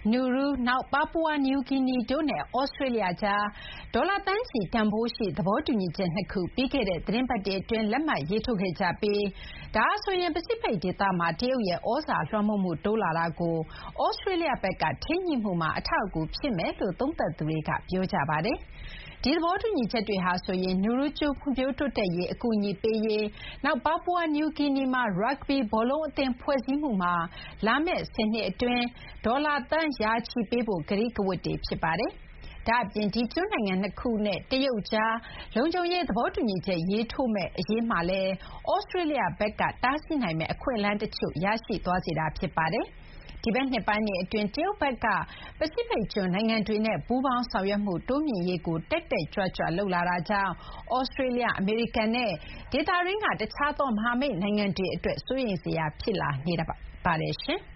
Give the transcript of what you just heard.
နူရူးနောက် ပါပူဝါနယူးဂီနီတို့နဲ့ ဩစတြေးလျကြားဒေါ်လာသန်းချီတန်ဖိုးရှိသဘောတူညီချက်2ခုပြီးခဲ့တဲ့သီတင်းပတ်တွေအတွင်းလက်မှတ်ရေးထိုးခဲ့ကြပြီးဒါဟာဆိုရင်ပစိဖိတ်ဒေသမှာတရုတ်ရဲ့ဩဇာလွှမ်းမိုးမှုတိုးလာတာကိုဩစတြေးလျဘက်ကထိန်းညှိမှုမှာအထောက်အကူဖြစ်မယ်လို့သုံးသပ်သူတွေကပြောကြပါတယ်။ဒီသဘောတူညီချက်တွေဟာဆိုရင်နူရူးကျွန်းဖွံ့ဖြိုးတိုးတက်ရေးအကူအညီပေးရေးနောက်ပါပူဝါနယူးဂီနီမှာရပ်ဂ်ဘီဘောလုံးအသင်းဖွဲ့စည်းမှုမှာလာမယ့်10နှစ်အတွင်းဒေါ်လာသန်းရာချီပေးဖို့ကတိကဝတ်တွေဖြစ်ပါတယ်။ဒါ့အပြင်ဒီကျွန်းနိုင်ငံ2ခုနဲ့တရုတ်ကြားလုံခြုံရေးသဘောတူညီချက်ရေးထိုးမယ့်အရေးမှာလည်းဩစတြေးလျဘက်ကတားဆီးနိုင်မယ့်အခွင့်အလမ်းတချို့ရရှိသွားစေတာဖြစ်ပါတယ်။ဒီဘက်နှစ်ပိုင်းတွေအတွင်းတရုတ်ဘက်ကပစိဖိတ်ကျွန်းနိုင်ငံတွေနဲ့ပူးပေါင်းဆောင်ရွက်မှုတိုးမြှင့်ရေးကိုတက်တက်ကြွကြွလုပ်လာတာကြောင့်ဩစတြေးလျအမေရိကန်နဲ့ဒေသတွင်းကတခြားသောမဟာမိတ်နိုင်ငံတွေအတွက်စိုးရိမ်စရာဖြစ်လာနေပါတယ်ရှင်။